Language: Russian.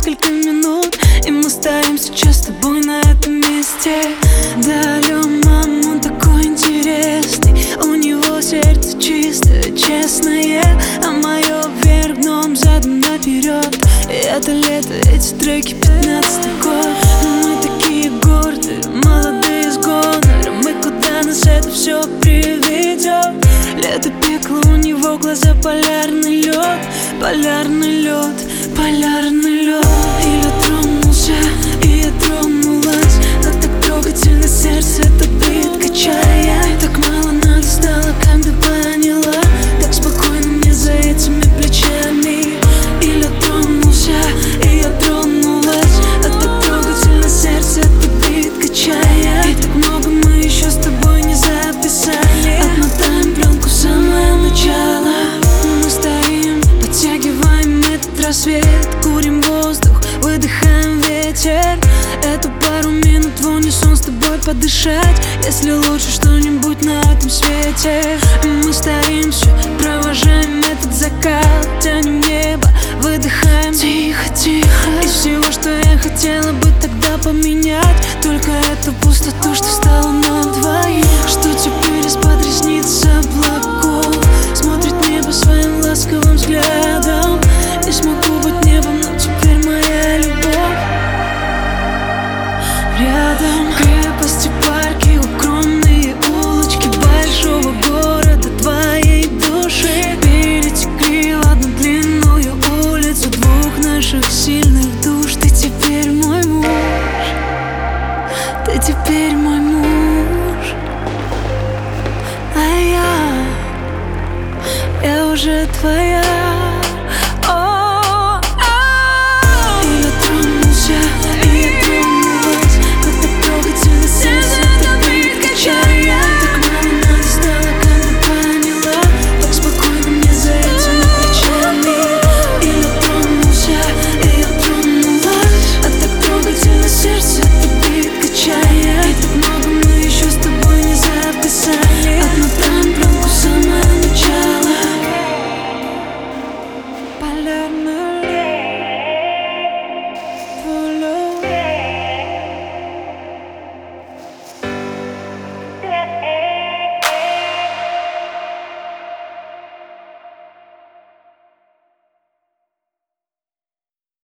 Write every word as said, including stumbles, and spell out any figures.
несколько минут, и мы стоим сейчас с тобой на этом месте. Да, алло, мам, он такой интересный, у него сердце чистое, честное, а мое вверх дном, задом наперед. И это лето, эти треки, пятнадцатый год. Мы такие гордые, молодые с гонором, мы куда нас это все приведет? Лето пекло, у него глаза полярный лед, полярный лед, полярный лед. И лед тронулся, и я тронулась, но так трогательно сердце это бит, качая. Так мало надо стало, когда поняла, так спокойно мне за этими плечами. И лед тронулся, и я тронулась, а так трогательно сердце это бит, качая. И так много мы еще с тобой не записали, отмотаем пленку в самое начало. Мы стоим, подтягиваем этот рассвет, курим воздух, выдыхаем ветер. Эту пару минут в унисон с тобой подышать, если лучше что-нибудь на этом свете. Мы стоим, все провожаем этот закат, тянем небо, выдыхаем тихо, тихо. Из всего, что я хотела бы тогда поменять, только эту пустоту, что стала